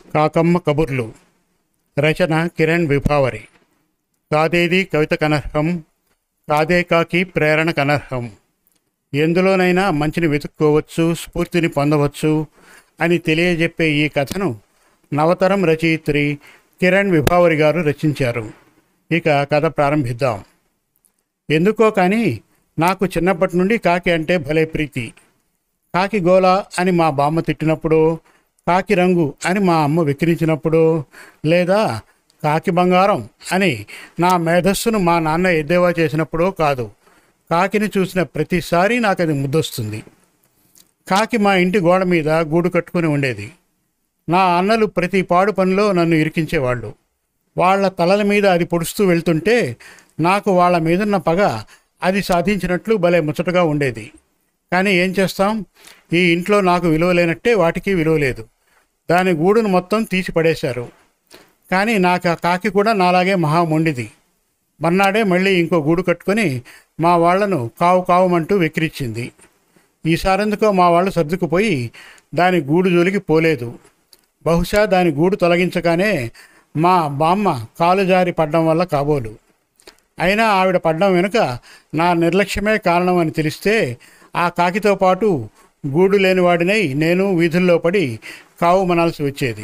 కాకమ్మ కబుర్లు. రచన కిరణ్ విభావరి. కాదేది కవిత కనర్హం, కాదే కాకి ప్రేరణ కనర్హం. ఎందులోనైనా మంచిని వెతుక్కోవచ్చు, స్ఫూర్తిని పొందవచ్చు అని తెలియజెప్పే ఈ కథను నవతరం రచయిత్రి కిరణ్ విభావరి గారు రచించారు. ఇక కథ ప్రారంభిద్దాం. ఎందుకో కానీ నాకు చిన్నప్పటి నుండి కాకి అంటే భలే ప్రీతి. కాకి గోల అని మా బామ్మ తిట్టినప్పుడు, కాకి రంగు అని మా అమ్మ వెక్కిరించినప్పుడు, లేదా కాకి బంగారం అని నా మేధస్సును మా నాన్న ఎద్దేవా చేసినప్పుడో కాదు, కాకిని చూసిన ప్రతిసారి నాకు అది ముద్దొస్తుంది. కాకి మా ఇంటి గోడ మీద గూడు కట్టుకుని ఉండేది. నా అన్నలు ప్రతి పాడు పనిలో నన్ను ఇరికించేవాళ్ళు. వాళ్ళ తలల మీద అది పొడుస్తూ వెళ్తుంటే నాకు వాళ్ళ మీదున్న పగ అది సాధించినట్లు భలే ముచ్చటగా ఉండేది. కానీ ఏం చేస్తాం, ఈ ఇంట్లో నాకు విలువ లేనట్టే వాటికి విలువ లేదు. దాని గూడును మొత్తం తీసి పడేశారు. కానీ నాకు ఆ కాకి కూడా నాలాగే మహా మొండిది. మర్నాడే మళ్ళీ ఇంకో గూడు కట్టుకొని మా వాళ్లను కావు కావుమంటూ వెక్కిరించింది. ఈసారెందుకో మా వాళ్ళు సర్దుకుపోయి దాని గూడు జోలికి పోలేదు. బహుశా దాని గూడు తొలగించగానే మా బామ్మ కాలు జారి పడ్డం వల్ల కాబోలు. అయినా ఆవిడ పడ్డం వెనుక నా నిర్లక్ష్యమే కారణం అని తెలిస్తే ఆ కాకితో పాటు గూడు లేనివాడినై నేను వీధుల్లో పడి కావు మనాల్సి వచ్చేది.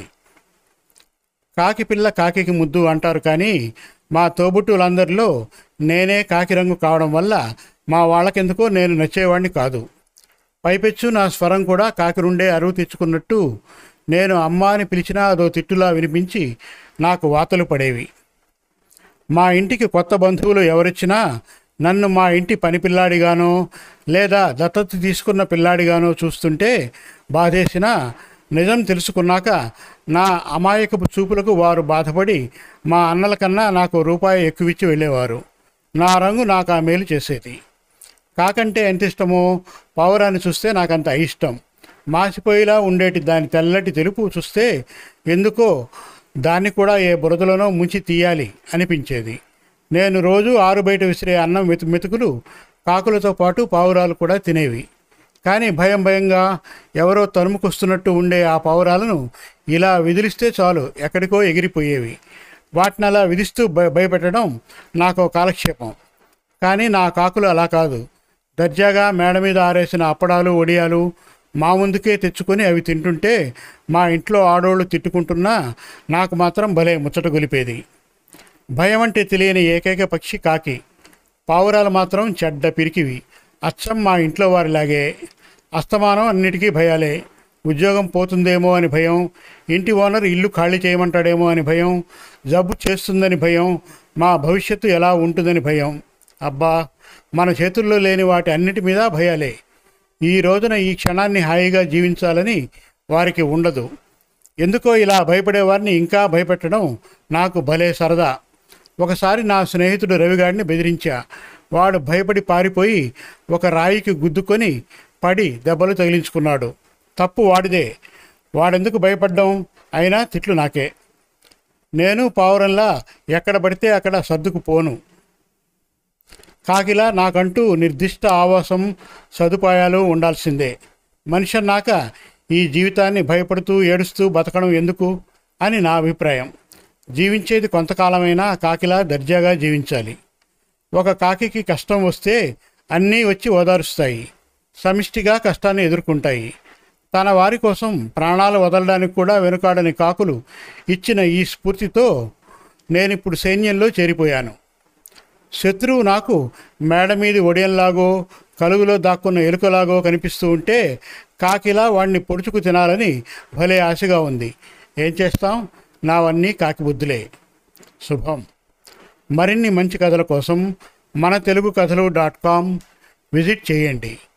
కాకి పిల్ల కాకికి ముద్దు అంటారు, కానీ మా తోబుట్టులందరిలో నేనే కాకి రంగు కావడం వల్ల మా వాళ్ళకెందుకో నేను నచ్చేవాడిని కాదు. పైపెచ్చు నా స్వరం కూడా కాకి నుండే అరువు తెచ్చుకున్నట్టు నేను అమ్మ అని పిలిచినా అదో తిట్టులా వినిపించి నాకు వాతలు పడేవి. మా ఇంటికి కొత్త బంధువులు ఎవరొచ్చినా నన్ను మా ఇంటి పని పిల్లాడిగానో లేదా దత్తత తీసుకున్న పిల్లాడిగానో చూస్తుంటే బాధేసినా, నిజం తెలుసుకున్నాక నా అమాయకపు చూపులకు వారు బాధపడి మా అన్నల కన్నా నాకు రూపాయి ఎక్కువిచ్చి వెళ్ళేవారు. నా రంగు నాకు ఆ మేలు చేసేది. కాకంటే ఎంత ఇష్టమో పావురాన్ని చూస్తే నాకంత అయిష్టం. మాసిపోయేలా ఉండేటి దాని తెల్లటి తెలుపు చూస్తే ఎందుకో దాన్ని కూడా ఏ బురదలోనో ముంచి తీయాలి అనిపించేది. నేను రోజు ఆరు బయట విసిరే అన్నం మెతుకులు కాకులతో పాటు పావురాలు కూడా తినేవి. కానీ భయంగా ఎవరో తరుముకొస్తున్నట్టు ఉండే ఆ పావురాలను ఇలా విదిలిస్తే చాలు ఎక్కడికో ఎగిరిపోయేవి. వాటిని అలా విధిస్తూ భయపెట్టడం నాకు కాలక్షేపం. కానీ నా కాకులు అలా కాదు. దర్జాగా మేడ మీద ఆరేసిన అప్పడాలు వడియాలు మా ముందుకే తెచ్చుకొని అవి తింటుంటే మా ఇంట్లో ఆడోళ్ళు తిట్టుకుంటున్నా నాకు మాత్రం భలే ముచ్చట గొలిపేది. భయం అంటే తెలియని ఏకైక పక్షి కాకి. పావురాలు మాత్రం చెడ్డ పిరికివి. అచ్చం మా ఇంట్లో వారిలాగే. అస్తమానం అన్నిటికీ భయాలే. ఉద్యోగం పోతుందేమో అని భయం, ఇంటి ఓనర్ ఇల్లు ఖాళీ చేయమంటాడేమో అని భయం, జబ్బు చేస్తుందని భయం, మా భవిష్యత్తు ఎలా ఉంటుందని భయం. అబ్బా, మన చేతుల్లో లేని వాటి అన్నిటి మీద భయాలే. ఈ రోజున ఈ క్షణాన్ని హాయిగా జీవించాలని వారికి ఉండదు. ఎందుకో ఇలా భయపడేవారిని ఇంకా భయపెట్టడం నాకు భలే సరదా. ఒకసారి నా స్నేహితుడు రవిగాడిని బెదిరించా. వాడు భయపడి పారిపోయి ఒక రాయికి గుద్దుకొని పడి దెబ్బలు తగిలించుకున్నాడు. తప్పు వాడిదే. వాడెందుకు భయపడ్డం? అయినా తిట్లు నాకే. నేను పావురంలా ఎక్కడ పడితే అక్కడ సర్దుకుపోను. కాకిలా నాకంటూ నిర్దిష్ట ఆవాసం సదుపాయాలు ఉండాల్సిందే. మనిషి అన్నాక ఈ జీవితాన్ని భయపడుతూ ఏడుస్తూ బతకడం ఎందుకు అని నా అభిప్రాయం. జీవించేది కొంతకాలమైనా కాకిలా దర్జాగా జీవించాలి. ఒక కాకికి కష్టం వస్తే అన్నీ వచ్చి ఓదారుస్తాయి. సమిష్టిగా కష్టాన్ని ఎదుర్కొంటాయి. తన వారి కోసం ప్రాణాలు వదలడానికి కూడా వెనుకాడని కాకులు ఇచ్చిన ఈ స్ఫూర్తితో నేనిప్పుడు సైన్యంలో చేరిపోయాను. శత్రువు నాకు మేడ మీది ఒడియంలాగో కలుగులో దాక్కున్న ఎలుకలాగో కనిపిస్తూ ఉంటే కాకిలా వాడిని పొడుచుకు తినాలని భలే ఆశగా ఉంది. ఏం చేస్తాం, నావన్నీ కాకి బుద్ధులే. శుభం. మరిన్ని మంచి కథల కోసం మనతెలుగుకథలు.com విజిట్ చేయండి.